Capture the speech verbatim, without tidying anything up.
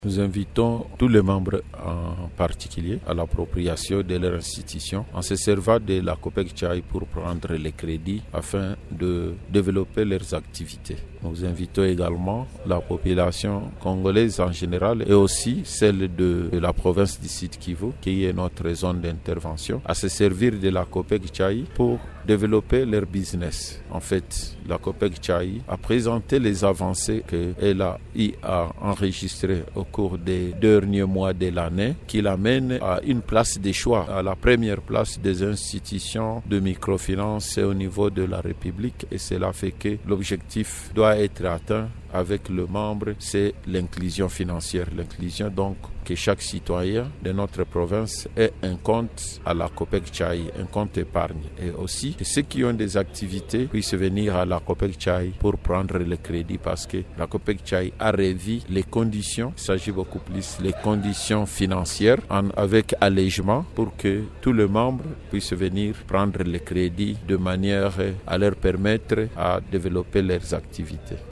Nous invitons tous les membres en particulier à l'appropriation de leur institution en se servant de la Copec Tchai pour prendre les crédits afin de développer leurs activités. Nous invitons également la population congolaise en général et aussi celle de, de la province du Sud Kivu, qui est notre zone d'intervention, à se servir de la Copec Tchai pour développer leur business. En fait, la Copec Tchai a présenté les avancées qu'elle a, a enregistrées au cours des derniers mois de l'année, qui l'amène à une place de choix, à la première place des institutions de microfinance au niveau de la République, et cela fait que l'objectif doit être atteint avec le membre, c'est l'inclusion financière. L'inclusion, donc, que chaque citoyen de notre province ait un compte à la Copec Tchai, un compte épargne. Et aussi, que ceux qui ont des activités puissent venir à la Copec Tchai pour prendre le crédit, parce que la Copec Tchai a revu les conditions, il s'agit beaucoup plus les conditions financières, en, avec allègement, pour que tous les membres puissent venir prendre le crédit de manière à leur permettre à développer leurs activités.